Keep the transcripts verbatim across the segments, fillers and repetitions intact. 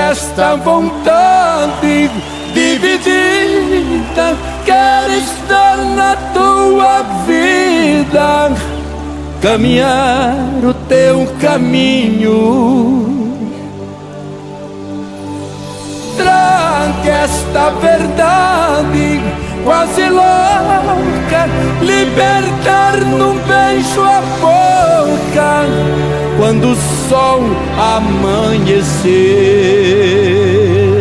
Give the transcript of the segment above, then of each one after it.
esta vontade dividida, quero estar na tua vida, caminhar o teu caminho. Traga esta verdade quase louca, libertar num beijo a boca, quando o sol amanhecer.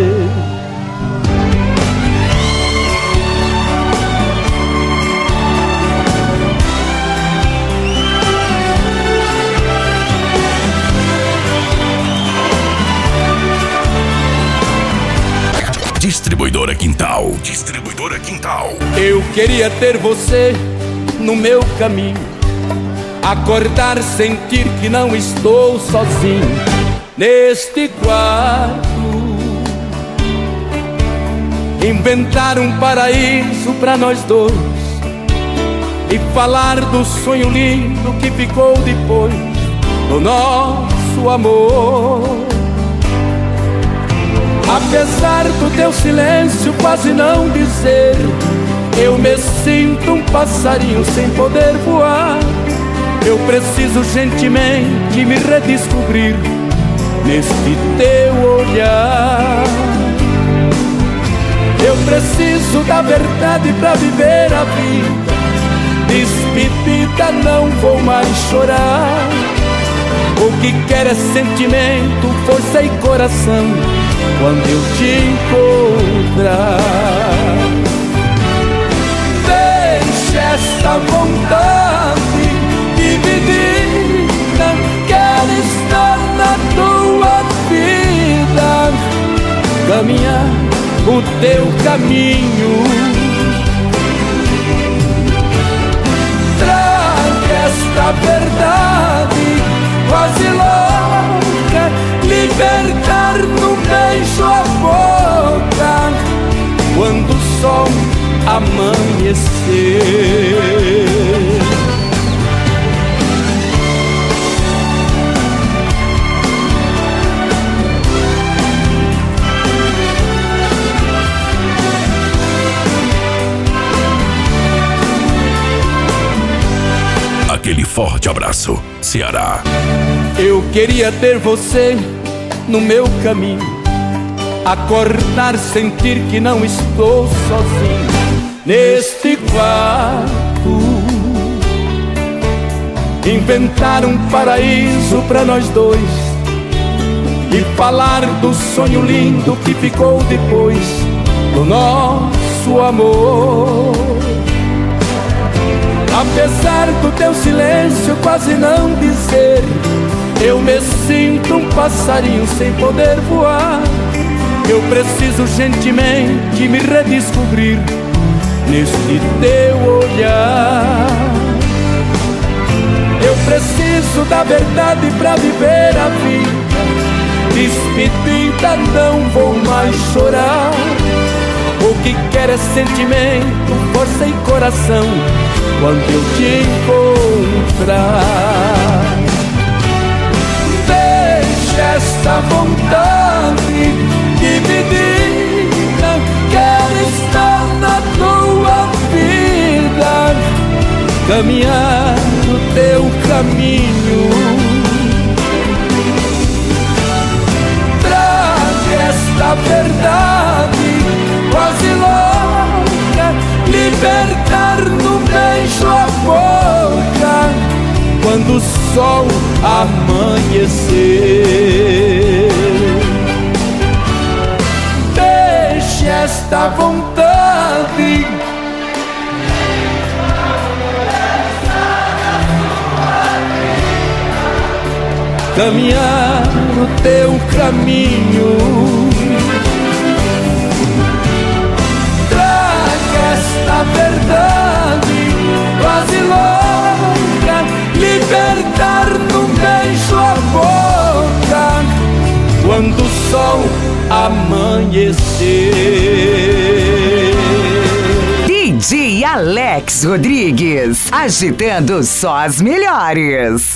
Distribuidora Quintal. Distribuidora Quintal. Eu queria ter você no meu caminho, acordar, sentir que não estou sozinho neste quarto, inventar um paraíso pra nós dois e falar do sonho lindo que ficou depois do nosso amor. Apesar do teu silêncio quase não dizer, eu me sinto um passarinho sem poder voar. Eu preciso gentilmente me redescobrir neste teu olhar. Eu preciso da verdade pra viver a vida. Despedida, não vou mais chorar. O que quero é sentimento, força e coração quando eu te encontrar. Deixa esta vontade dividida, quero estar na tua vida, caminhar o teu caminho. Traga esta verdade quase louca, libertar num beijo a boca, quando o sol amanhecer. Aquele forte abraço, Ceará. Eu queria ter você no meu caminho, acordar, sentir que não estou sozinho neste quarto, inventar um paraíso pra nós dois e falar do sonho lindo que ficou depois do nosso amor. Apesar do teu silêncio quase não dizer, eu me sinto um passarinho sem poder voar. Eu preciso gentilmente me redescobrir neste teu olhar. Eu preciso da verdade pra viver a vida. Despedida, não vou mais chorar. O que quero é sentimento, força e coração quando eu te encontrar. Deixa esta vontade dividida, quero estar na tua vida, caminhar o teu caminho. Traga esta verdade quase louca, libertar num beijo a boca, quando o sol amanhecer. Deixe esta vontade caminhar o teu caminho. Traga esta verdade quase louca, libertar num beijo a boca, quando o sol amanhecer. D J Alex Rodrigues, agitando só as melhores.